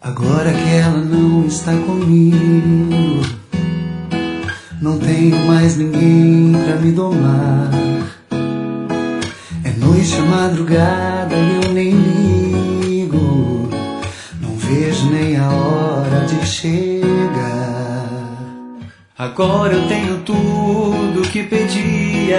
Agora que ela não está comigo, não tenho mais ninguém pra me domar. É noite, é madrugada e eu nem ligo, não vejo nem a hora de chegar. Agora eu tenho tudo que pedia,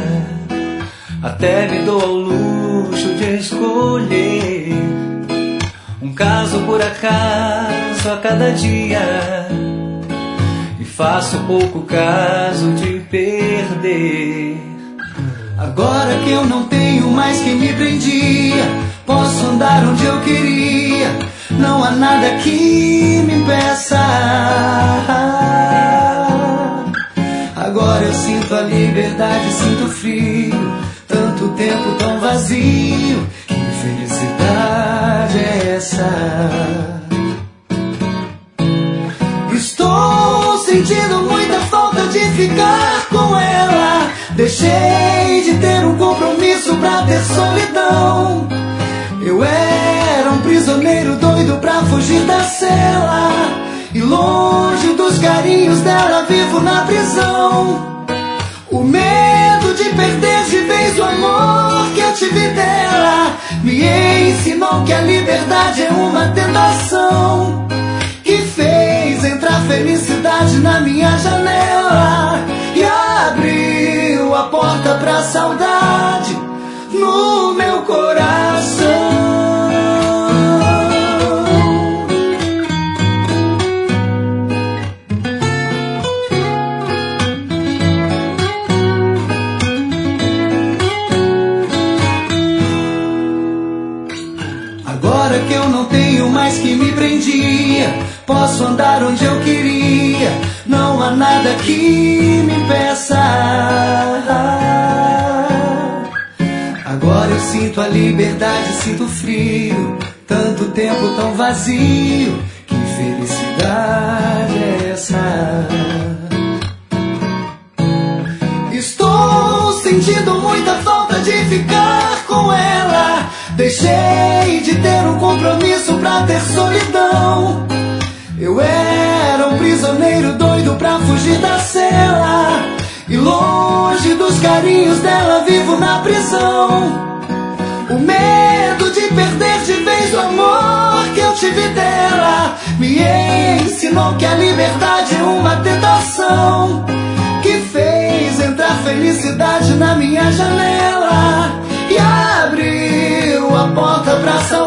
até me dou ao luxo de escolher um caso por acaso a cada dia, e faço pouco caso de perder. Agora que eu não tenho mais quem me prendia, posso andar onde eu queria, não há nada que me impeça. Agora eu sinto a liberdade, sinto frio, tanto tempo tão vazio. Que felicidade é essa? Estou sentindo muita falta de ficar com ela. Deixei de ter um compromisso pra ter solidão. Eu era um prisioneiro doido pra fugir da cela, e longe dos carinhos dela vivo na prisão. O medo de perder de vez o amor que eu tive dela me ensinou que a liberdade é uma tentação, que fez entrar felicidade na minha janela e abriu a porta pra saudade no meu coração. Agora que eu não tenho mais que me prendia, posso andar onde eu queria, não há nada que me impeça. Agora eu sinto a liberdade, sinto frio, tanto tempo tão vazio. Que felicidade é essa? Estou sentindo muita falta de ficar com ela. Deixei de ter um compromisso pra ter solidão. Eu era um prisioneiro doido pra fugir da cela, e longe dos carinhos dela vivo na prisão. O medo de perder de vez o amor que eu tive dela me ensinou que a liberdade é uma tentação, que fez entrar felicidade na minha janela e abriu a porta pra saudade